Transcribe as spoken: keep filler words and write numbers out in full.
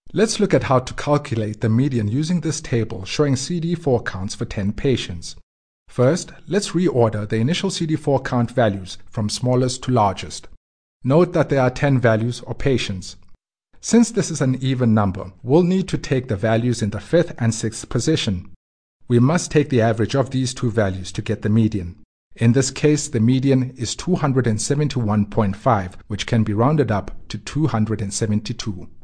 Let's look at how to calculate the median using this table showing C D four counts for ten patients. First, let's reorder the initial C D four count values from smallest to largest. Note that there are ten values or patients. Since this is an even number, we'll need to take the values in the fifth and sixth position. We must take the average of these two values to get the median. In this case, the median is two hundred seventy-one point five, which can be rounded up to two hundred seventy-two.